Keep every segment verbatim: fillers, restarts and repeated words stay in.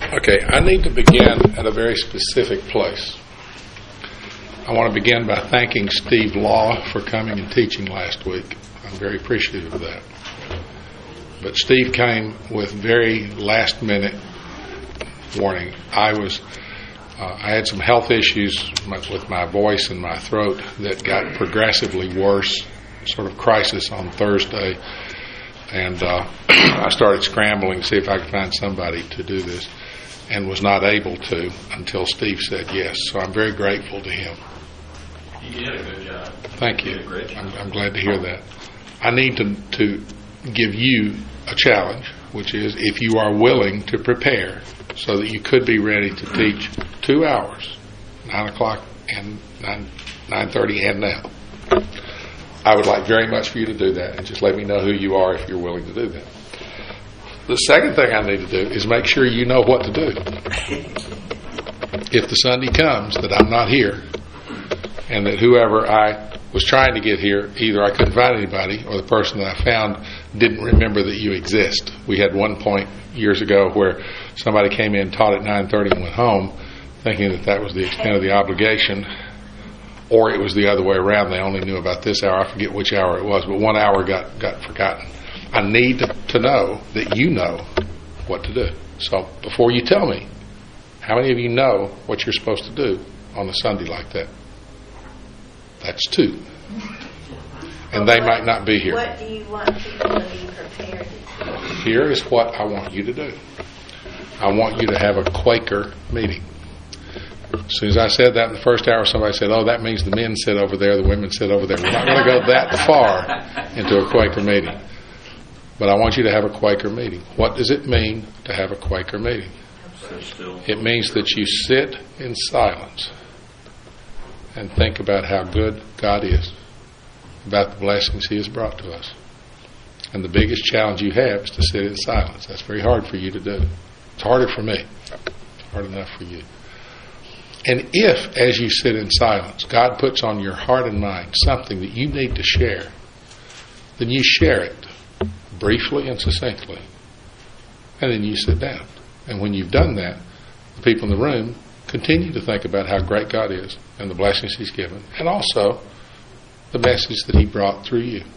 Okay, I need to begin at a very specific place. I want to begin by thanking Steve Law for coming and teaching last week. I'm very appreciative of that. But Steve came with very last-minute warning. I was, uh, I had some health issues with my voice and my throat that got progressively worse, sort of crisis on Thursday, and uh, I started scrambling to see if I could find somebody to do this, and was not able to until Steve said yes. So I'm very grateful to him. You did a good job. Thank you. You did a great job. I'm, I'm glad to hear that. I need to, to give you a challenge, which is if you are willing to prepare so that you could be ready to teach two hours, nine o'clock and nine nine thirty and now. I would like very much for you to do that, and just let me know who you are if you're willing to do that. The second thing I need to do is make sure you know what to do. If the Sunday comes that I'm not here, and that whoever I was trying to get here, either I couldn't find anybody or the person that I found didn't remember that you exist. We had one point years ago where somebody came in, taught at nine thirty and went home thinking that that was the extent of the obligation, or it was the other way around. They only knew about this hour. I forget which hour it was, but one hour got, got forgotten. I need to know that you know what to do. So before you tell me, how many of you know what you're supposed to do on a Sunday like that? That's two. And they might not be here. What do you want people to be prepared to do? Here is what I want you to do. I want you to have a Quaker meeting. As soon as I said that in the first hour, somebody said, oh, that means the men sit over there, the women sit over there. We're not going to go that far into a Quaker meeting. But I want you to have a Quaker meeting. What does it mean to have a Quaker meeting? It means that you sit in silence and think about how good God is, about the blessings He has brought to us. And the biggest challenge you have is to sit in silence. That's very hard for you to do. It's harder for me. It's hard enough for you. And if, as you sit in silence, God puts on your heart and mind something that you need to share, then you share it briefly and succinctly. And then you sit down. And when you've done that, the people in the room continue to think about how great God is and the blessings He's given, and also the message that He brought through you.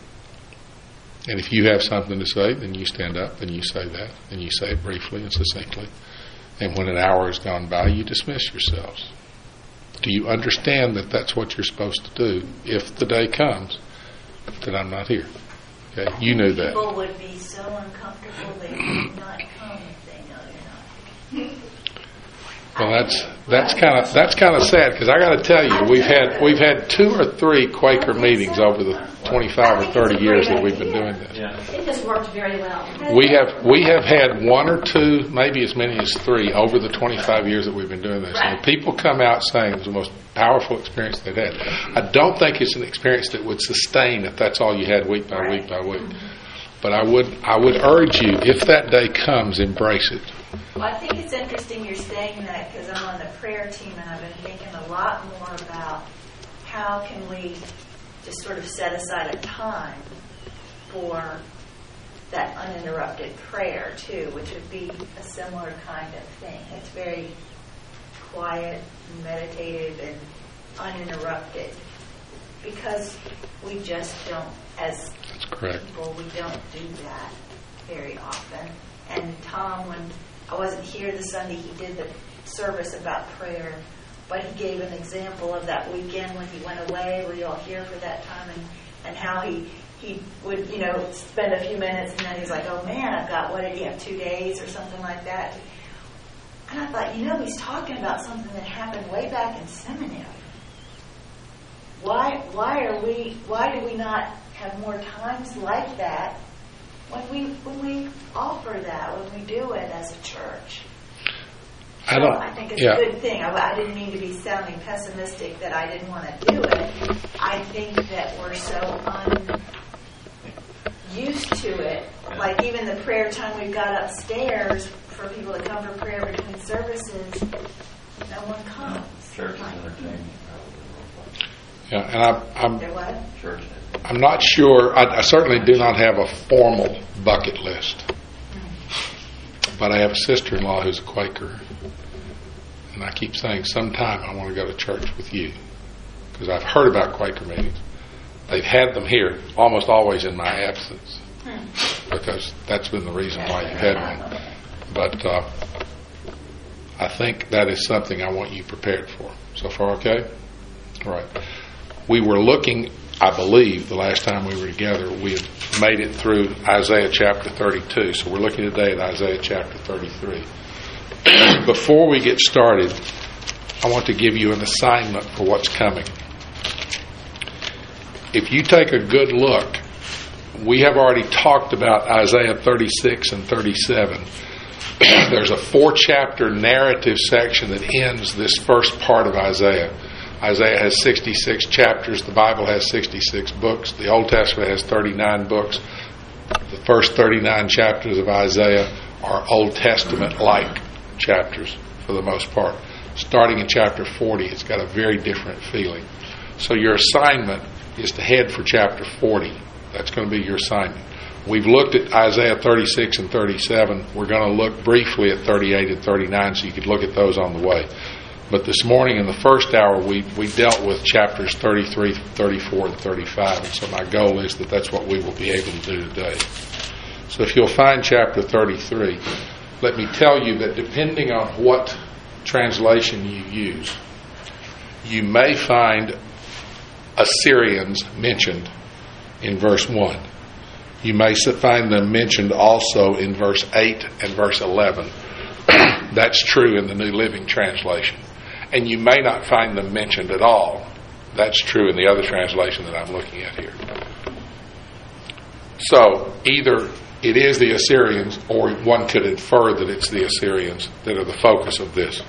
And if you have something to say, then you stand up and you say that, and you say it briefly and succinctly. And when an hour has gone by, you dismiss yourselves. Do you understand that that's what you're supposed to do if the day comes that I'm not here? Okay, you knew that. People would be so uncomfortable they would not come if they know you're not. Well, that's that's kind of that's kind of sad, because I got to tell you, we've had we've had two or three Quaker meetings over the twenty-five or thirty years that we've been doing this. It has worked very well. We have we have had one or two, maybe as many as three, over the twenty-five years that we've been doing this. And people come out saying it's the most powerful experience they've had. I don't think it's an experience that would sustain if that's all you had week by week by week. But I would I would urge you, if that day comes, embrace it. Well, I think it's interesting you're saying that, because I'm on the prayer team and I've been thinking a lot more about how can we just sort of set aside a time for that uninterrupted prayer too, which would be a similar kind of thing. It's very quiet, meditative, and uninterrupted, because we just don't, as people, we don't do that very often. And Tom, when I wasn't here this Sunday, he did the service about prayer, but he gave an example of that weekend when he went away. Were you all here for that time? And, and how he he would, you know, spend a few minutes, and then he's like, oh man, I've got, what did he have, two days or something like that? And I thought, you know, he's talking about something that happened way back in seminary. Why why are we why do we not have more times like that when we when we offer that, when we do it as a church? I don't. So I think it's yeah. a good thing. I, I didn't mean to be sounding pessimistic that I didn't want to do it. I think that we're so unused to it. Like even the prayer time we've got upstairs for people to come for prayer between services, no one comes. Church is entertaining. Yeah, and I, I'm. What? Church. I'm not sure. I, I certainly do not have a formal bucket list. but I have a sister-in-law who's a Quaker. And I keep saying, sometime I want to go to church with you. Because I've heard about Quaker meetings. They've had them here, almost always in my absence. Because that's been the reason why you've had one. But uh, I think that is something I want you prepared for. So far, okay? All right. We were looking, I believe, the last time we were together, we had made it through Isaiah chapter thirty-two. So we're looking today at Isaiah chapter thirty-three. Before we get started, I want to give you an assignment for what's coming. If you take a good look, we have already talked about Isaiah thirty-six and thirty-seven. There's a four-chapter narrative section that ends this first part of Isaiah. Isaiah has sixty-six chapters. The Bible has sixty-six books. The Old Testament has thirty-nine books. The first thirty-nine chapters of Isaiah are Old Testament-like chapters for the most part. Starting in chapter forty, it's got a very different feeling. So your assignment is to head for chapter forty. That's going to be your assignment. We've looked at Isaiah thirty-six and thirty-seven. We're going to look briefly at thirty-eight and thirty-nine, so you could look at those on the way. But this morning in the first hour, we, we dealt with chapters thirty-three, thirty-four, and thirty-five. And so my goal is that that's what we will be able to do today. So if you'll find chapter thirty-three, let me tell you that depending on what translation you use, you may find Assyrians mentioned in verse one. You may find them mentioned also in verse eight and verse eleven. That's true in the New Living Translation. And you may not find them mentioned at all. That's true in the other translation that I'm looking at here. So either it is the Assyrians, or one could infer that it's the Assyrians that are the focus of this.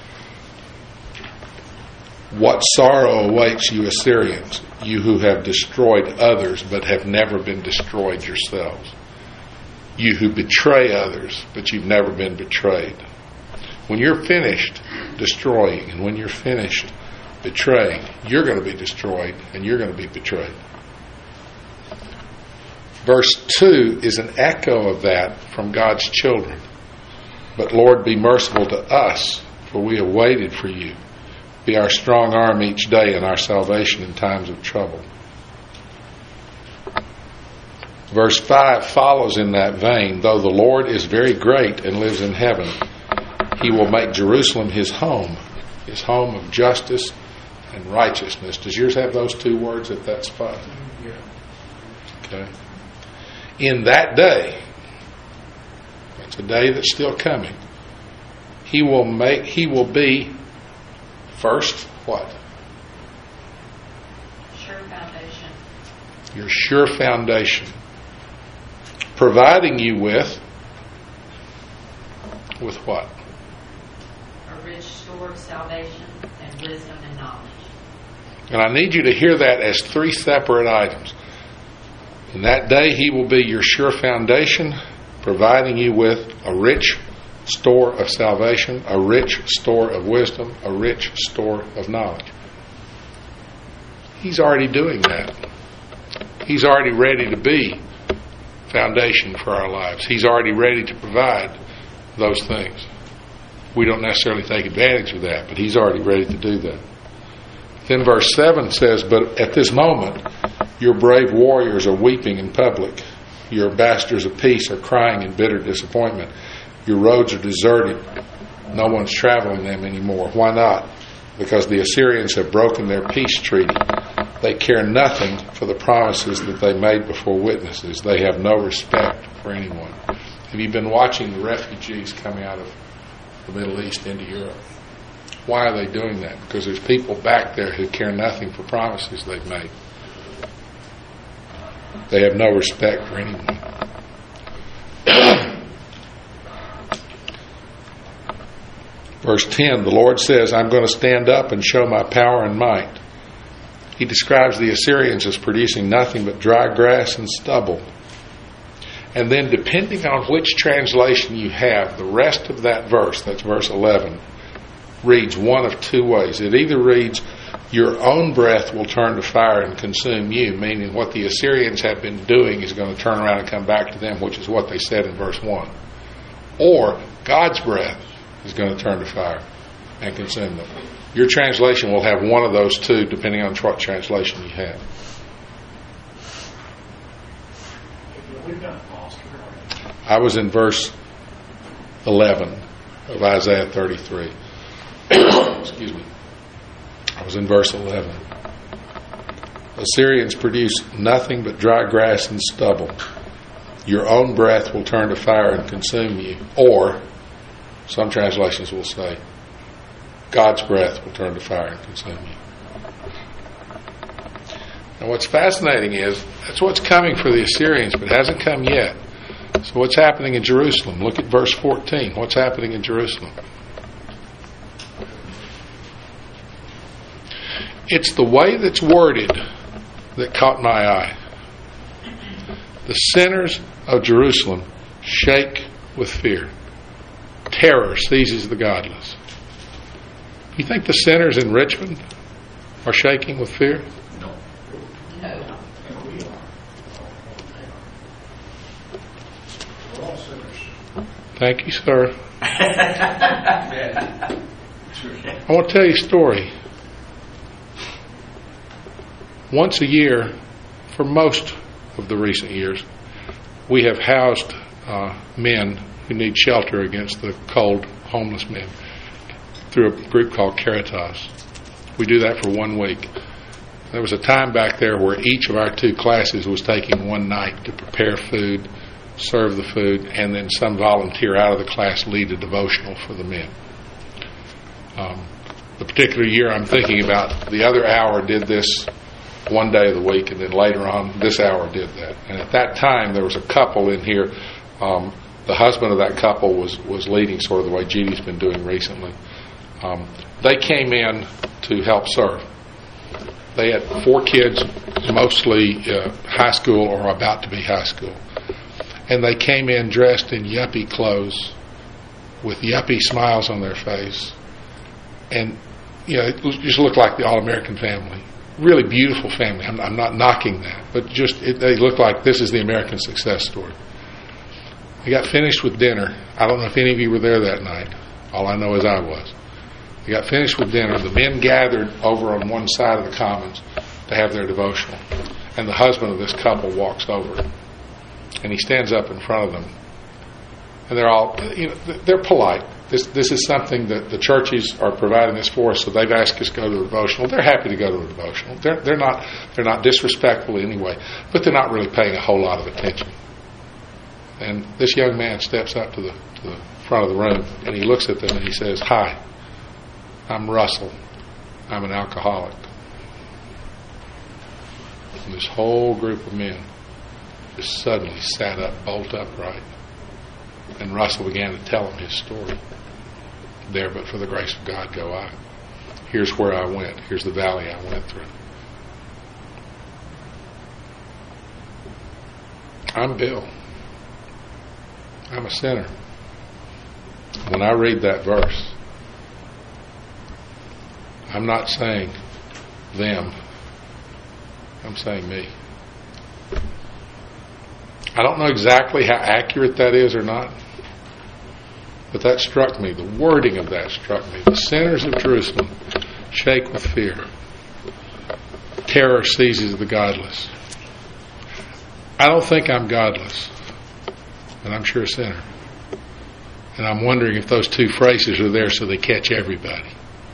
What sorrow awaits you, Assyrians, you who have destroyed others but have never been destroyed yourselves. You who betray others, but you've never been betrayed. When you're finished destroying, and when you're finished betraying, you're going to be destroyed and you're going to be betrayed. Verse two is an echo of that from God's children. But Lord, be merciful to us, for we have waited for you. Be our strong arm each day and our salvation in times of trouble. Verse five follows in that vein. Though the Lord is very great and lives in heaven, He will make Jerusalem His home, His home of justice and righteousness. Does yours have those two words at that spot? Yeah. Okay. In that day, it's a day that's still coming, He will make, He will be first, what? Sure foundation. Your sure foundation. Providing you with, with what? A rich store of salvation and wisdom and knowledge. And I need you to hear that as three separate items. In that day He will be your sure foundation, providing you with a rich store of salvation, a rich store of wisdom, a rich store of knowledge. He's already doing that. He's already ready to be foundation for our lives. He's already ready to provide those things. We don't necessarily take advantage of that, but He's already ready to do that. Then verse seven says, but at this moment your brave warriors are weeping in public. Your ambassadors of peace are crying in bitter disappointment. Your roads are deserted. No one's traveling them anymore. Why not? Because the Assyrians have broken their peace treaty. They care nothing for the promises that they made before witnesses. They have no respect for anyone. Have you been watching the refugees coming out of the Middle East into Europe? Why are they doing that? Because there's people back there who care nothing for promises they've made. They have no respect for anyone. Verse ten, the Lord says, I'm going to stand up and show my power and might. He describes the Assyrians as producing nothing but dry grass and stubble. And then depending on which translation you have, the rest of that verse, that's verse eleven, reads one of two ways. It either reads, your own breath will turn to fire and consume you, meaning what the Assyrians have been doing is going to turn around and come back to them, which is what they said in verse one. or God's breath is going to turn to fire and consume them. Your translation will have one of those two, depending on what translation you have. I was in verse eleven of Isaiah thirty-three. Excuse me. I was in verse eleven. Assyrians produce nothing but dry grass and stubble. Your own breath will turn to fire and consume you. Or, some translations will say, God's breath will turn to fire and consume you. Now what's fascinating is, that's what's coming for the Assyrians, but it hasn't come yet. So what's happening in Jerusalem? Look at verse fourteen. What's happening in Jerusalem? It's the way that's worded that caught my eye. The sinners of Jerusalem shake with fear. Terror seizes the godless. You think the sinners in Richmond are shaking with fear? No. No. Thank you, sir. I want to tell you a story. Once a year, for most of the recent years, we have housed uh, men who need shelter against the cold, homeless men through a group called Caritas. We do that for one week. There was a time back there where each of our two classes was taking one night to prepare food, serve the food, and then some volunteer out of the class lead a devotional for the men. Um, the particular year I'm thinking about, the other hour did this one day of the week, and then later on this hour did that. And at that time there was a couple in here. Um, the husband of that couple was, was leading sort of the way Judy's been doing recently. Um, they came in to help serve. They had four kids, mostly uh, high school or about to be high school. And they came in dressed in yuppie clothes with yuppie smiles on their face. And, you know, it just looked like the all-American family. Really beautiful family. I'm, I'm not knocking that. But just, it, they look like this is the American success story. They got finished with dinner. I don't know if any of you were there that night. All I know is I was. They got finished with dinner. The men gathered over on one side of the commons to have their devotional. And the husband of this couple walks over. And he stands up in front of them. And they're all, you know, they're polite. This this is something that the churches are providing this for us, so they've asked us to go to a devotional. They're happy to go to a devotional. They're they're not they're not disrespectful in any way, but they're not really paying a whole lot of attention. And this young man steps up to the to the front of the room and he looks at them and he says, "Hi, I'm Russell. I'm an alcoholic." And this whole group of men just suddenly sat up, bolt upright. And Russell began to tell him his story. There, but for the grace of God, go I. Here's where I went. Here's the valley I went through. I'm Bill. I'm a sinner. When I read that verse, I'm not saying them. I'm saying me. I don't know exactly how accurate that is or not, but that struck me. The wording of that struck me. The sinners of Jerusalem shake with fear. Terror seizes the godless. I don't think I'm godless, and I'm sure a sinner. And I'm wondering if those two phrases are there so they catch everybody.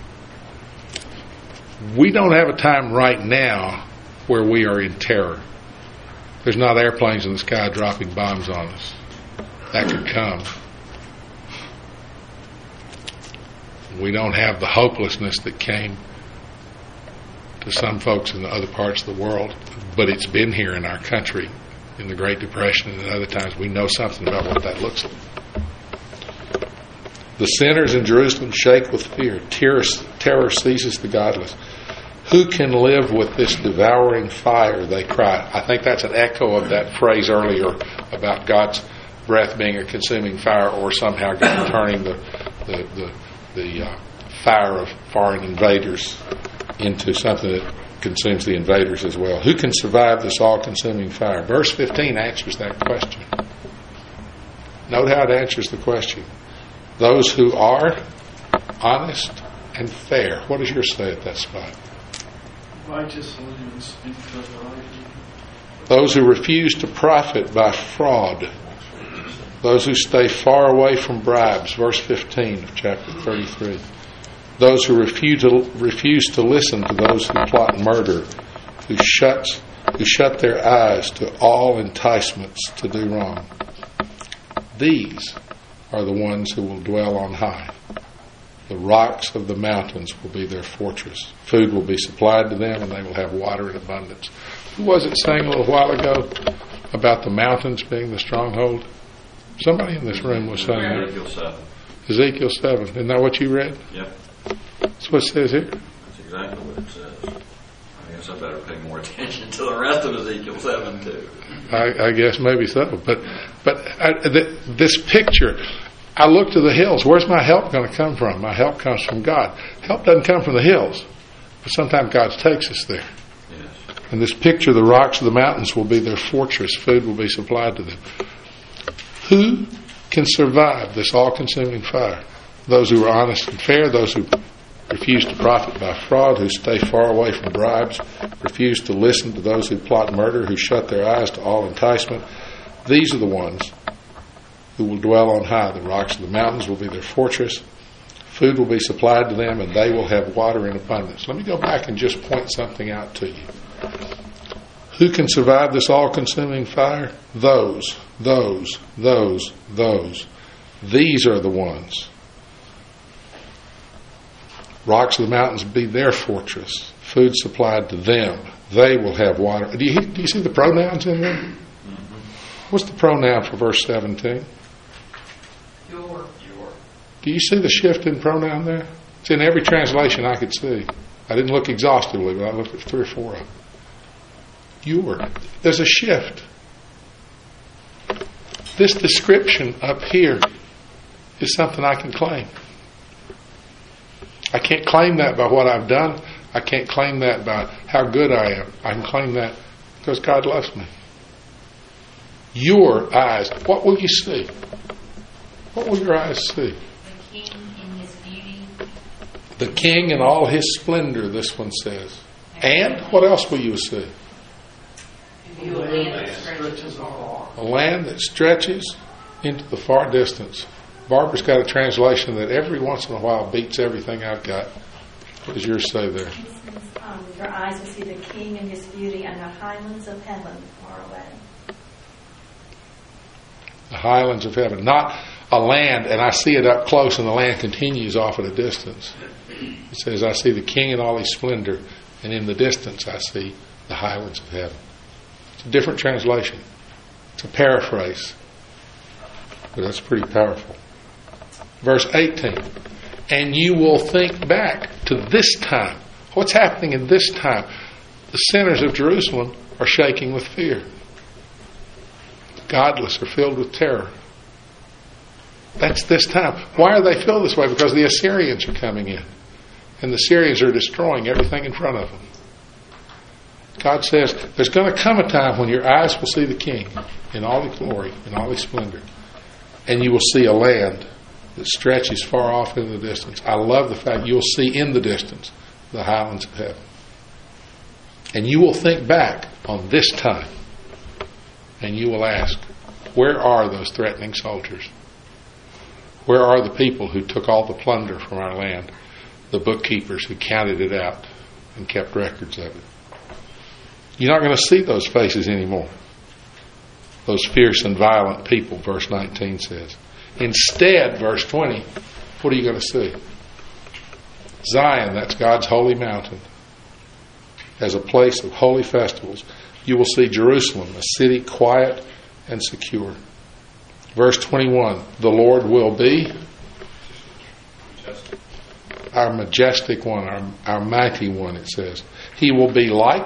We don't have a time right now where we are in terror. There's not airplanes in the sky dropping bombs on us. That could come. We don't have the hopelessness that came to some folks in the other parts of the world, but it's been here in our country in the Great Depression and at other times. We know something about what that looks like. The sinners in Jerusalem shake with fear. Terror, terror seizes the godless. Who can live with this devouring fire, they cry. I think that's an echo of that phrase earlier about God's breath being a consuming fire, or somehow God turning the the, the, the uh, fire of foreign invaders into something that consumes the invaders as well. Who can survive this all-consuming fire? Verse fifteen answers that question. Note how it answers the question. Those who are honest and fair. What does yours say at that spot? Righteously and speak the right. Those who refuse to profit by fraud. Those who stay far away from bribes. Verse fifteen of chapter thirty-three. Those who refuse to, refuse to listen to those who plot murder, who shuts, who shut their eyes to all enticements to do wrong. These are the ones who will dwell on high. The rocks of the mountains will be their fortress. Food will be supplied to them, and they will have water in abundance. Who was it saying a little while ago about the mountains being the stronghold? Somebody in this room was saying that. Ezekiel seven. Ezekiel seven. Isn't that what you read? Yep. That's what it says here. That's exactly what it says. I guess I better pay more attention to the rest of Ezekiel seven, too. I, I guess maybe so. But but I, th- this picture, I look to the hills. Where's my help going to come from? My help comes from God. Help doesn't come from the hills, but sometimes God takes us there. Yes. And this picture, the rocks of the mountains will be their fortress. Food will be supplied to them. Who can survive this all-consuming fire? Those who are honest and fair, those who refuse to profit by fraud, who stay far away from bribes, refuse to listen to those who plot murder, who shut their eyes to all enticement. These are the ones who will dwell on high. The rocks of the mountains will be their fortress. Food will be supplied to them, and they will have water in abundance. Let me go back and just point something out to you. Who can survive this all-consuming fire? Those, those, those, those. These are the ones. Rocks of the mountains will be their fortress. Food supplied to them. They will have water. Do you, do you see the pronouns in there? Mm-hmm. What's the pronoun for verse seventeen? Your. Your. Do you see the shift in pronoun there? It's in every translation I could see. I didn't look exhaustively, but I looked at three or four of them. Your. There's a shift. This description up here is something I can claim. I can't claim that by what I've done. I can't claim that by how good I am. I can claim that because God loves me. Your eyes, what will you see? What will your eyes see? The King in his beauty. The King in all his splendor, this one says. And what else will you see? A land that stretches far. A land that stretches into the far distance. Barbara's got a translation that every once in a while beats everything I've got. What does yours say there? It says, um, your eyes will see the King in his beauty, and the highlands of heaven far away. The highlands of heaven. Not a land, and I see it up close, and the land continues off at a distance. It says, I see the King in all his splendor, and in the distance I see the highlands of heaven. It's a different translation. It's a paraphrase. But that's pretty powerful. Verse eighteen. And you will think back to this time. What's happening in this time? The sinners of Jerusalem are shaking with fear. The godless are filled with terror. That's this time. Why are they filled this way? Because the Assyrians are coming in. And the Syrians are destroying everything in front of them. God says, there's going to come a time when your eyes will see the King in all his glory, in all his splendor. And you will see a land that stretches far off in the distance. I love the fact you'll see in the distance the highlands of heaven. And you will think back on this time. And you will ask, where are those threatening soldiers? Where are the people who took all the plunder from our land? The bookkeepers who counted it out and kept records of it. You're not going to see those faces anymore. Those fierce and violent people, verse nineteen says. Instead, verse twenty, what are you going to see? Zion, that's God's holy mountain, as a place of holy festivals. You will see Jerusalem, a city quiet and secure. Verse twenty-one, the Lord will be our majestic one, our, our mighty one, it says. He will be like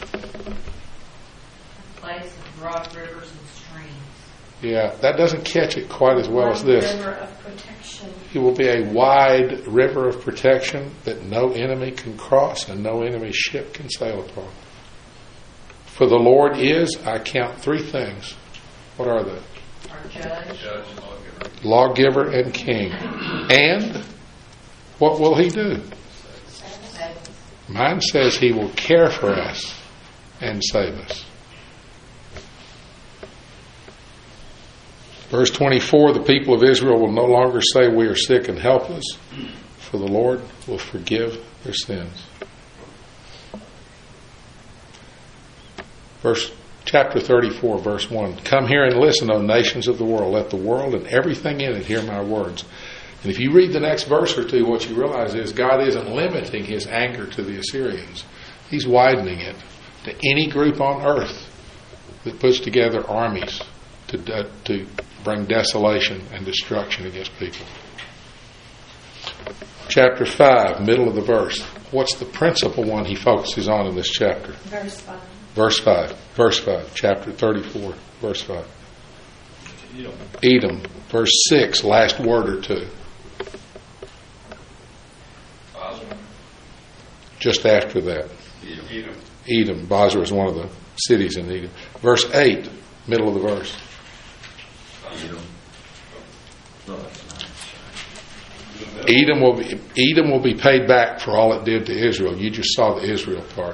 A place of broad rivers and streams. Yeah, that doesn't catch it quite as well as this. River of protection. He will be a wide river of protection that no enemy can cross and no enemy ship can sail upon. For the Lord is, I count three things. What are they? Our judge. Judge, lawgiver and king. And what will he do? Mine says he will care for us and save us. Verse twenty-four, the people of Israel will no longer say we are sick and helpless, for the Lord will forgive their sins. Verse chapter thirty-four, verse one. Come here and listen, O nations of the world. Let the world and everything in it hear my words. And if you read the next verse or two, what you realize is God isn't limiting his anger to the Assyrians. He's widening it to any group on earth that puts together armies to de- to bring desolation and destruction against people. Chapter five, middle of the verse. What's the principal one he focuses on in this chapter? Verse five. Verse five. Verse five. Chapter thirty-four, verse five. Edom. Edom. Verse six, last word or two. Basra. Just after that. Edom. Edom. Basra is one of the cities in Edom. Verse eight, middle of the verse. Edom. No, that's not. Edom will be Edom will be paid back for all it did to Israel. You just saw the Israel part.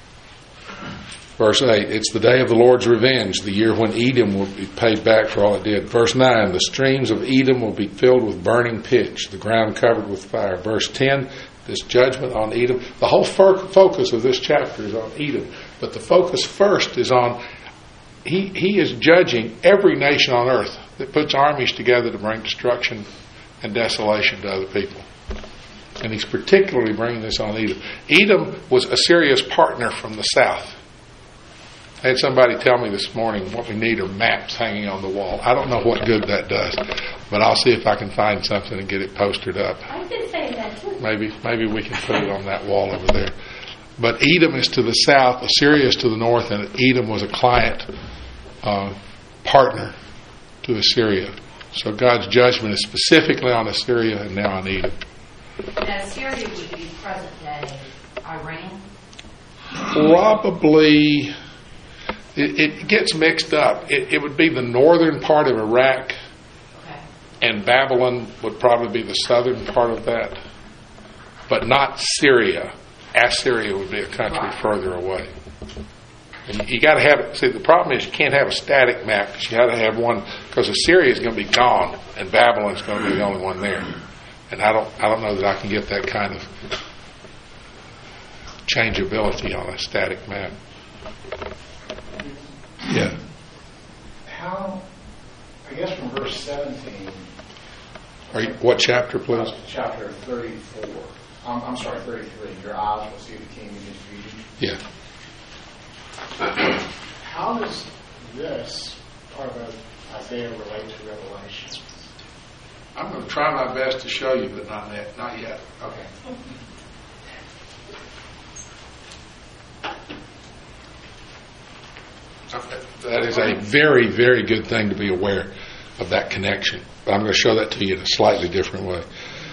Verse eight, it's the day of the Lord's revenge, the year when Edom will be paid back for all it did. Verse nine, the streams of Edom will be filled with burning pitch, the ground covered with fire. Verse ten, this judgment on Edom. The whole fo- focus of this chapter is on Edom. But the focus first is on, he, he is judging every nation on earth that puts armies together to bring destruction and desolation to other people. And he's particularly bringing this on Edom. Edom was Assyria's partner from the south. I had somebody tell me this morning what we need are maps hanging on the wall. I don't know what good that does, but I'll see if I can find something and get it posted up. I did say that too. Maybe maybe we can put it on that wall over there. But Edom is to the south, Assyria is to the north, and Edom was a client uh, partner to Assyria. So God's judgment is specifically on Assyria and now on Edom. Now, Syria would be present day Iran. Probably, it, it gets mixed up. It, it would be the northern part of Iraq, Okay. and Babylon would probably be the southern part of that, but not Syria. Assyria would be a country Right. further away. And you got to have it. See, the problem is you can't have a static map because you got to have one, because Assyria is going to be gone and Babylon's going to be the only one there. And I don't, I don't know that I can get that kind of changeability on a static map. Yeah. How, I guess from verse seventeen, Are you, what chapter, please? uh, chapter thirty-four, I'm, I'm sorry, thirty-three, your eyes will see the king in his beauty. Yeah. How does this part of Isaiah relate to Revelation? I'm going to try my best to show you, but not yet. Not yet. Okay. That is a very, very good thing to be aware of, that connection. But I'm going to show that to you in a slightly different way.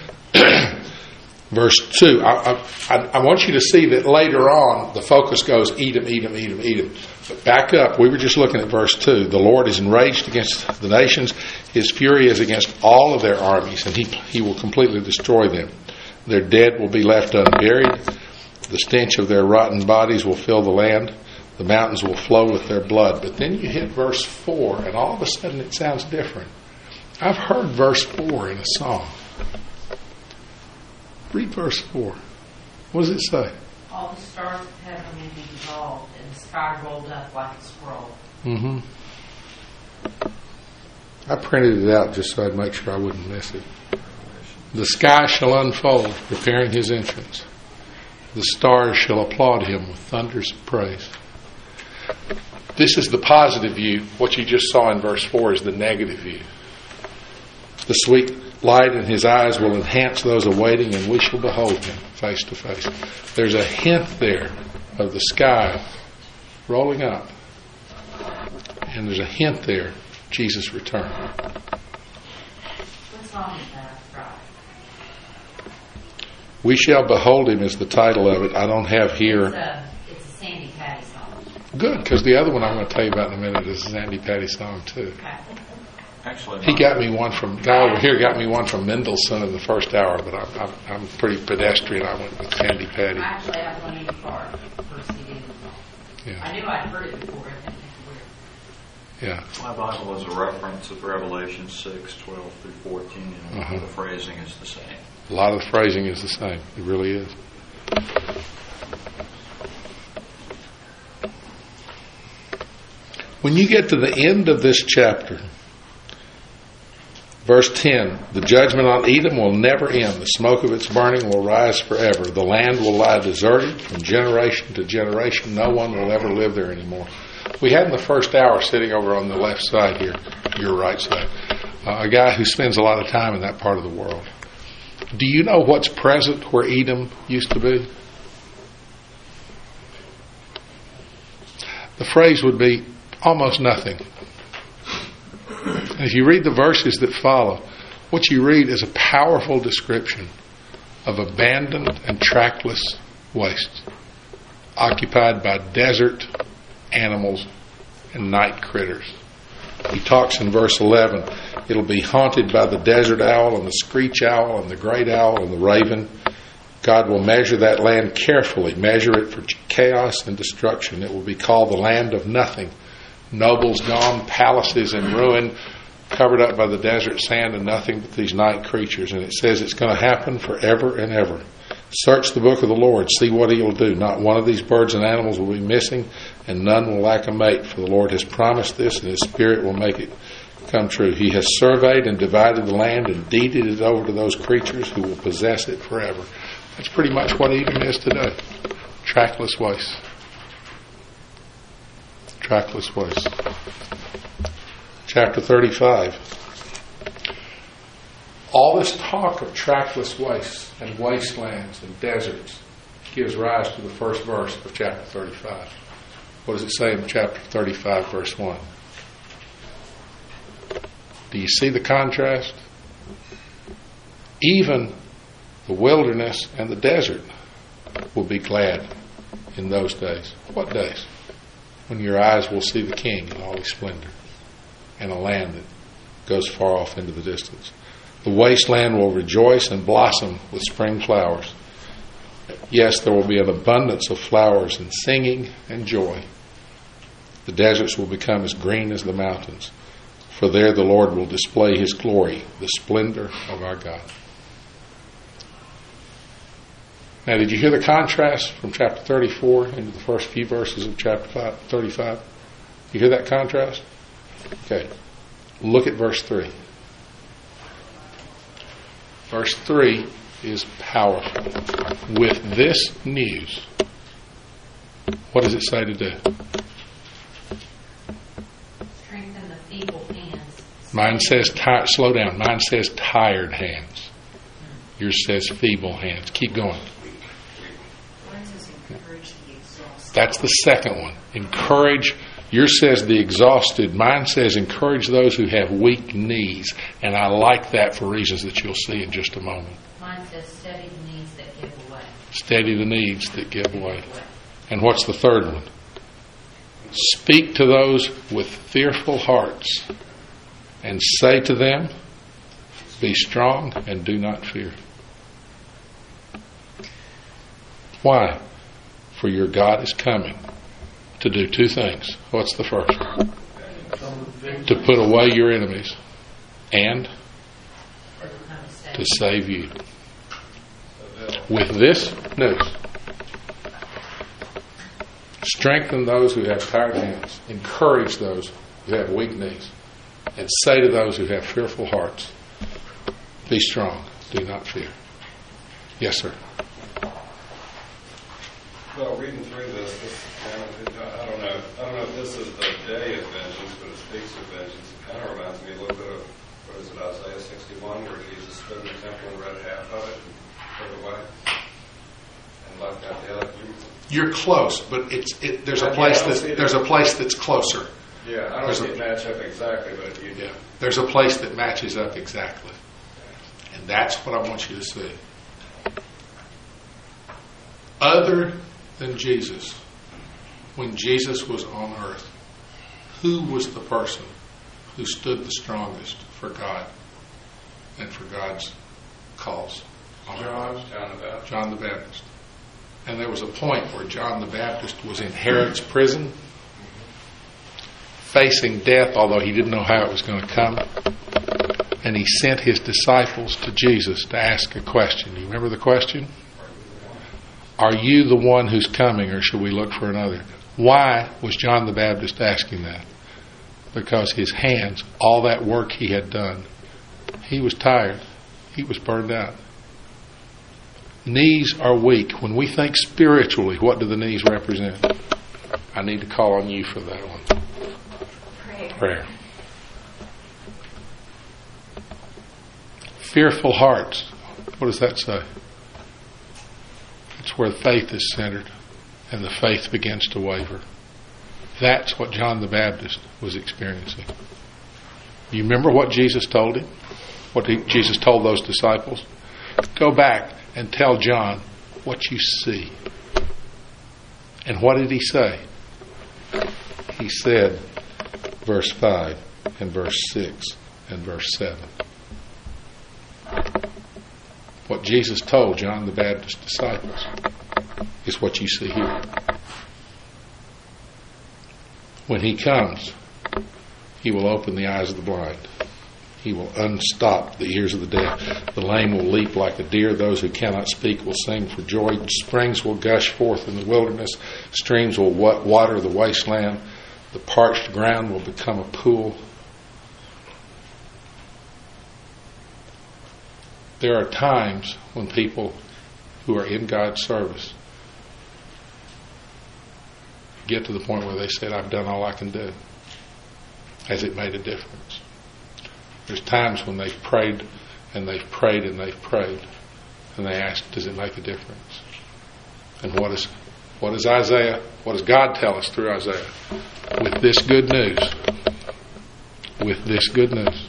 Verse two, I, I, I want you to see that later on the focus goes Edom, Edom, Edom, Edom. But back up, we were just looking at verse two. The Lord is enraged against the nations. His fury is against all of their armies, and he, he will completely destroy them. Their dead will be left unburied. The stench of their rotten bodies will fill the land. The mountains will flow with their blood. But then you hit verse four, and all of a sudden it sounds different. I've heard verse four in a song. Read verse four. What does it say? All the stars of heaven may be dissolved, and the sky rolled up like a scroll. Mm-hmm. I printed it out just so I'd make sure I wouldn't miss it. The sky shall unfold, preparing his entrance. The stars shall applaud him with thunders of praise. This is the positive view. What you just saw in verse four is the negative view. The sweet light in his eyes will enhance those awaiting, and we shall behold him face to face. There's a hint there of the sky rolling up. And there's a hint there, Jesus' return. What song is that? Right. We shall behold him is the title of it. I don't have It's here. a, it's a Sandy Patty song. Good, because the other one I'm going to tell you about in a minute is a Sandy Patty song too. Okay. Actually, He my- got me one from, guy over here got me one from Mendelssohn in the first hour, but I'm, I'm, I'm pretty pedestrian. I went with Sandy Patty. I actually have one in the car for C D. Yeah. I knew I'd heard it before. I think it's weird. Yeah. My Bible is a reference of Revelation six, twelve through fourteen, and Uh-huh. the phrasing is the same. A lot of the phrasing is the same. It really is. When you get to the end of this chapter, verse ten, the judgment on Edom will never end. The smoke of its burning will rise forever. The land will lie deserted from generation to generation. No one will ever live there anymore. We had in the first hour, sitting over on the left side here, your right side, uh, a guy who spends a lot of time in that part of the world. Do you know what's present where Edom used to be? The phrase would be almost nothing. And if you read the verses that follow, what you read is a powerful description of abandoned and trackless wastes, occupied by desert animals and night critters. He talks in verse eleven, it'll be haunted by the desert owl and the screech owl and the great owl and the raven. God will measure that land carefully, measure it for chaos and destruction. It will be called the land of nothing. Nobles gone, palaces in ruin, covered up by the desert sand and nothing but these night creatures. And it says it's going to happen forever and ever. Search the book of the Lord, see what he will do. Not one of these birds and animals will be missing, and none will lack a mate, for the Lord has promised this, and his Spirit will make it come true. He has surveyed and divided the land and deeded it over to those creatures who will possess it forever. That's pretty much what Edom is today. Trackless wastes. Trackless wastes. Chapter thirty-five. All this talk of trackless wastes and wastelands and deserts gives rise to the first verse of chapter thirty-five. What does it say in chapter thirty-five, verse one? Do you see the contrast? Even the wilderness and the desert will be glad in those days. What days? When your eyes will see the King in all his splendor and a land that goes far off into the distance. The wasteland will rejoice and blossom with spring flowers. Yes, there will be an abundance of flowers and singing and joy. The deserts will become as green as the mountains, for there the Lord will display his glory, the splendor of our God. Now, did you hear the contrast from chapter thirty-four into the first few verses of chapter thirty-five? You hear that contrast? Okay. Look at verse three. Verse three is powerful. With this news, what does it say to do? Strengthen the feeble hands. Mine says, ti- slow down. Mine says tired hands. Yours says feeble hands. Keep going. That's the second one. Encourage. Yours says the exhausted. Mine says encourage those who have weak knees. And I like that for reasons that you'll see in just a moment. Mine says steady the needs that give away. Steady the needs that give way. And what's the third one? Speak to those with fearful hearts and say to them, be strong and do not fear. Why? For your God is coming to do two things. What's the first? To put away your enemies and to save you. With this news, strengthen those who have tired hands, encourage those who have weak knees, and say to those who have fearful hearts, be strong, do not fear. Yes, sir. Well, reading through this, this kind of, I don't know, I don't know if this is the day of vengeance, but it speaks of vengeance. It kind of reminds me a little bit of, what is it, Isaiah sixty-one, where Jesus stood in the temple and read half of it and took it away and left out the other. You're close, but it's it, there's a place that's there's a place that's closer. Yeah, I don't see it match up exactly, but you Yeah, there's a place that matches up exactly, and that's what I want you to see. Other than Jesus, when Jesus was on earth, who was the person who stood the strongest for God and for God's cause? John, John the Baptist. John the Baptist. And there was a point where John the Baptist was in Herod's prison, facing death, although he didn't know how it was going to come. And he sent his disciples to Jesus to ask a question. You remember the question? Are you the one who's coming, or should we look for another? Why was John the Baptist asking that? Because his hands, all that work he had done, he was tired. He was burned out. Knees are weak. When we think spiritually, what do the knees represent? I need to call on you for that one. Prayer. Prayer. Fearful hearts. What does that say? It's where faith is centered and the faith begins to waver. That's what John the Baptist was experiencing. You remember what Jesus told him? What he, Jesus told those disciples? Go back and tell John what you see. And what did he say? He said, verse five and verse six and verse seven. What Jesus told John the Baptist's disciples is what you see here. When he comes, he will open the eyes of the blind. He will unstop the ears of the deaf. The lame will leap like a deer. Those who cannot speak will sing for joy. Springs will gush forth in the wilderness. Streams will water the wasteland. The parched ground will become a pool. There are times when people who are in God's service get to the point where they said, I've done all I can do. Has it made a difference? There's times when they've prayed and they've prayed and they've prayed and they ask, does it make a difference? And what is what does Isaiah, what does God tell us through Isaiah? With this good news, with this good news,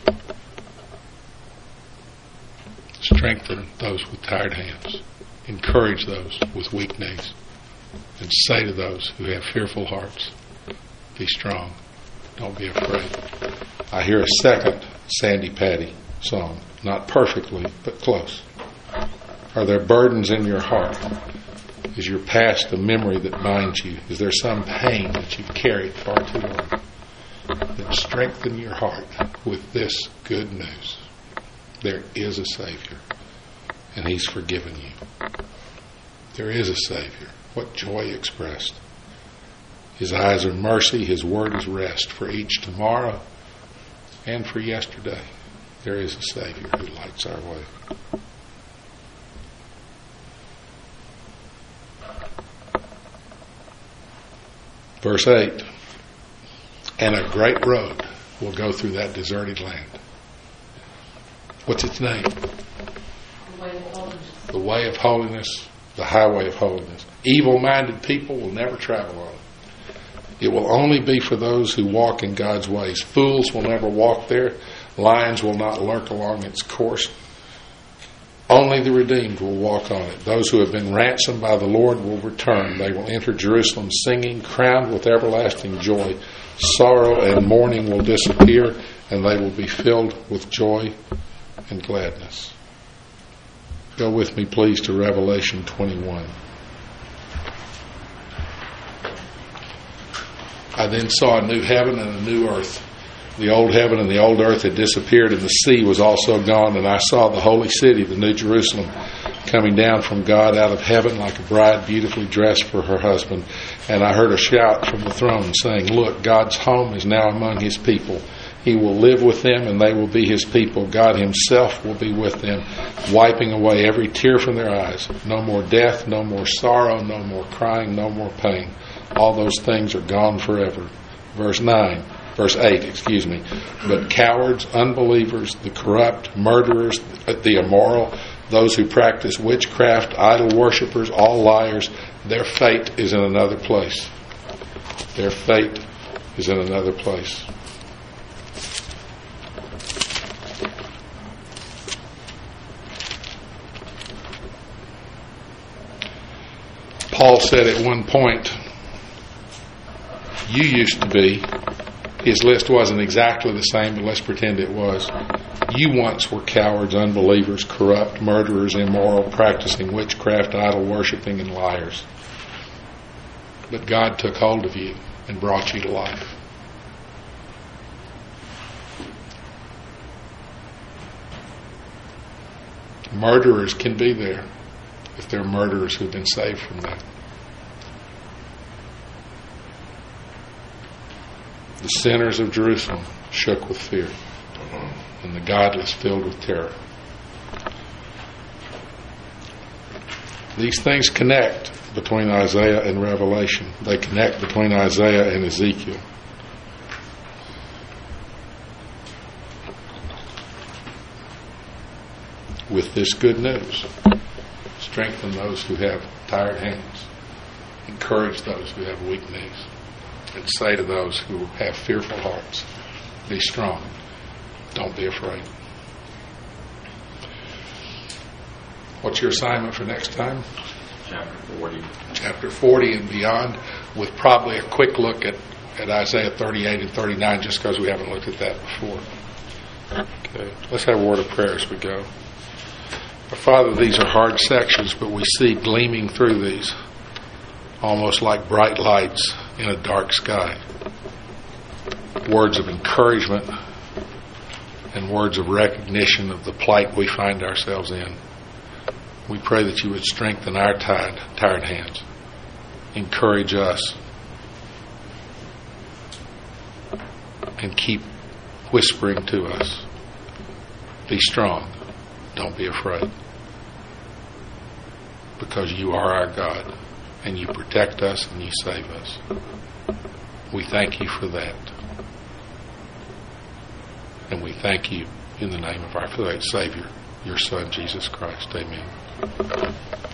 strengthen those with tired hands. Encourage those with weak knees. And say to those who have fearful hearts, be strong. Don't be afraid. I hear a second Sandy Patty song. Not perfectly, but close. Are there burdens in your heart? Is your past a memory that binds you? Is there some pain that you've carried far too long? Then strengthen your heart with this good news. There is a Savior, and He's forgiven you. There is a Savior. What joy expressed. His eyes are mercy, His word is rest for each tomorrow and for yesterday. There is a Savior who lights our way. Verse eight, and a great road will go through that deserted land. What's its name? The way of holiness. The way of holiness, the highway of holiness. Evil-minded people will never travel on it. It will only be for those who walk in God's ways. Fools will never walk there. Lions will not lurk along its course. Only the redeemed will walk on it. Those who have been ransomed by the Lord will return. They will enter Jerusalem singing, crowned with everlasting joy. Sorrow and mourning will disappear, and they will be filled with joy and gladness. Go with me, please, to Revelation twenty-one. I then saw a new heaven and a new earth. The old heaven and the old earth had disappeared, and the sea was also gone. And I saw the holy city, the New Jerusalem, coming down from God out of heaven like a bride beautifully dressed for her husband. And I heard a shout from the throne saying, look, God's home is now among His people. He will live with them, and they will be His people. God Himself will be with them, wiping away every tear from their eyes. No more death, no more sorrow, no more crying, no more pain. All those things are gone forever. Verse nine, verse eight, excuse me. But cowards, unbelievers, the corrupt, murderers, the immoral, those who practice witchcraft, idol worshippers, all liars, their fate is in another place. Their fate is in another place. Paul said at one point, you used to be his list wasn't exactly the same, but let's pretend it was. You once were cowards, unbelievers, corrupt, murderers, immoral, practicing witchcraft, idol worshipping, and liars. But God took hold of you and brought you to life. Murderers can be there if they're murderers who've been saved from that. The sinners of Jerusalem shook with fear, and the godless filled with terror. These things connect between Isaiah and Revelation. They connect between Isaiah and Ezekiel. With this good news, strengthen those who have tired hands, encourage those who have weak knees, and say to those who have fearful hearts, be strong, don't be afraid. What's your assignment for next time? Chapter forty. Chapter forty and beyond, with probably a quick look at, at Isaiah thirty-eight and thirty-nine, just because we haven't looked at that before. Okay, let's have a word of prayer as we go. Our Father, these are hard sections, but we see gleaming through these, almost like bright lights in a dark sky. Words of encouragement and words of recognition of the plight we find ourselves in. We pray that you would strengthen our tired, tired hands. Encourage us. And keep whispering to us. Be strong. Don't be afraid. Because you are our God. And you protect us and you save us. We thank you for that. And we thank you in the name of our Savior, your Son, Jesus Christ. Amen.